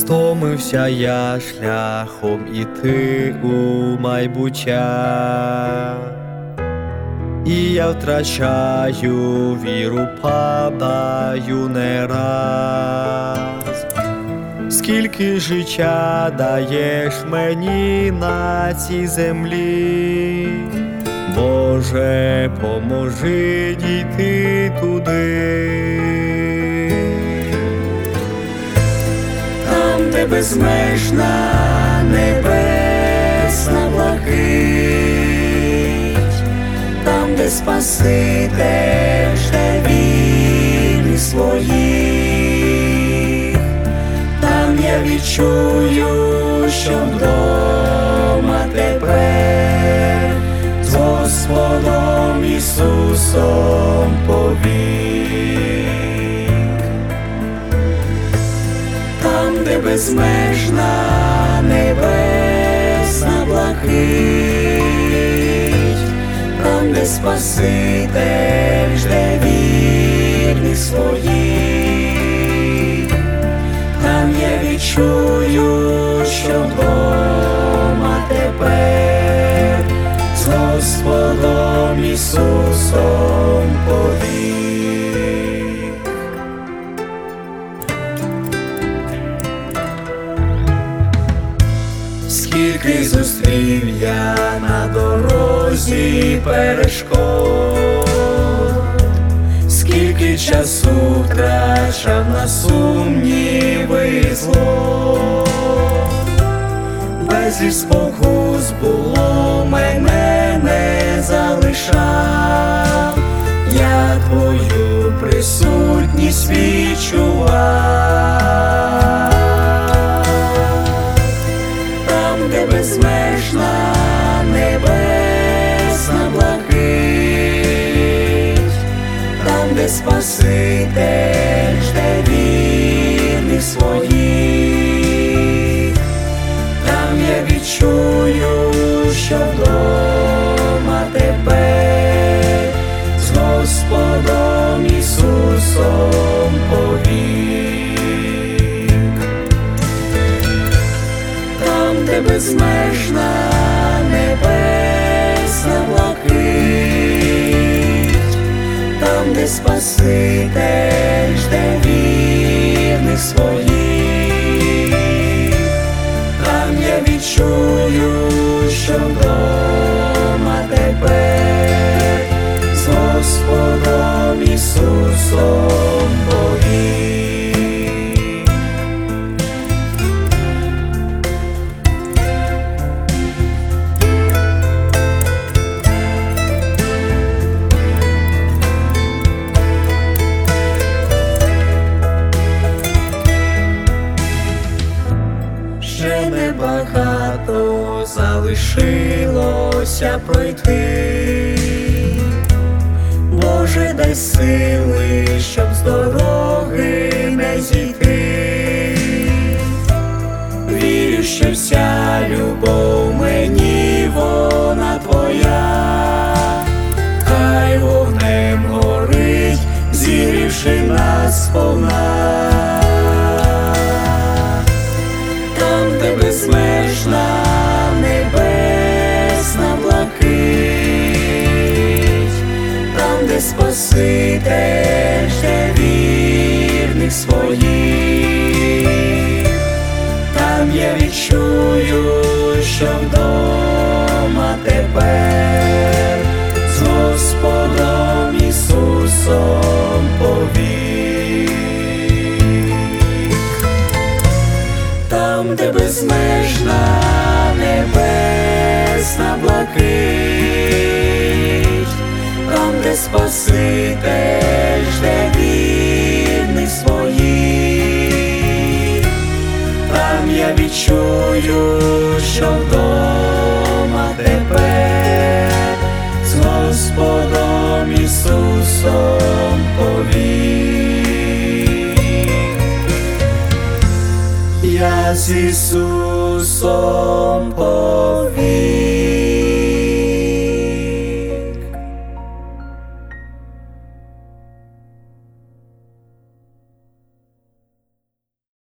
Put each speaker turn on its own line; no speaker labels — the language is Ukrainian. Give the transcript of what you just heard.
Стомився я шляхом іти у майбуття, і я втрачаю віру, падаю не раз. Скільки життя даєш мені на цій землі, Боже, поможи дійти туди. Там, де безмежна небесна блакить, там, де Спаситель жде вільних своїх, там я відчую, що вдома тепер з Господом Ісусом повік. Там, де безмежна небесна блакить, там, де Спаситель жде вірних своїх, там я відчую, що вдома тепер з Господом Ісусом повік. Скільки зустрів я на дорозі перешкод, скільки часу втрачав на сумніви і зло, безліч спокус було, мене не залишав, я твою присутність відчував. Там, де безмежна небесна блакить, там, де Спаситель жде вірних своїх, там я відчую, що вдома тепер з Господом Ісусом повік. Там, де безмежна небесна блакить, там, де Спаситель жде вірних своїх, там я відчую, що вдома тепер з Господом Ісусом повік. Ще небагато залишилося пройти, Боже, дай сили, щоб з дороги не зійти. Вірю, що вся любов мені вона твоя, хай вогнем горить, зігрівши нас сповна. Там, де безмежна небесна блакить, там, де Спаситель жде вірних своїх, там я відчую, що вдома тепер з Господом Ісусом повік. Там, де безмежна небесна блакить, там, де Спаситель жде вірних своїх, там я відчую, що вдома тепер з Господом Ісусом повік. Я з Ісусом повік.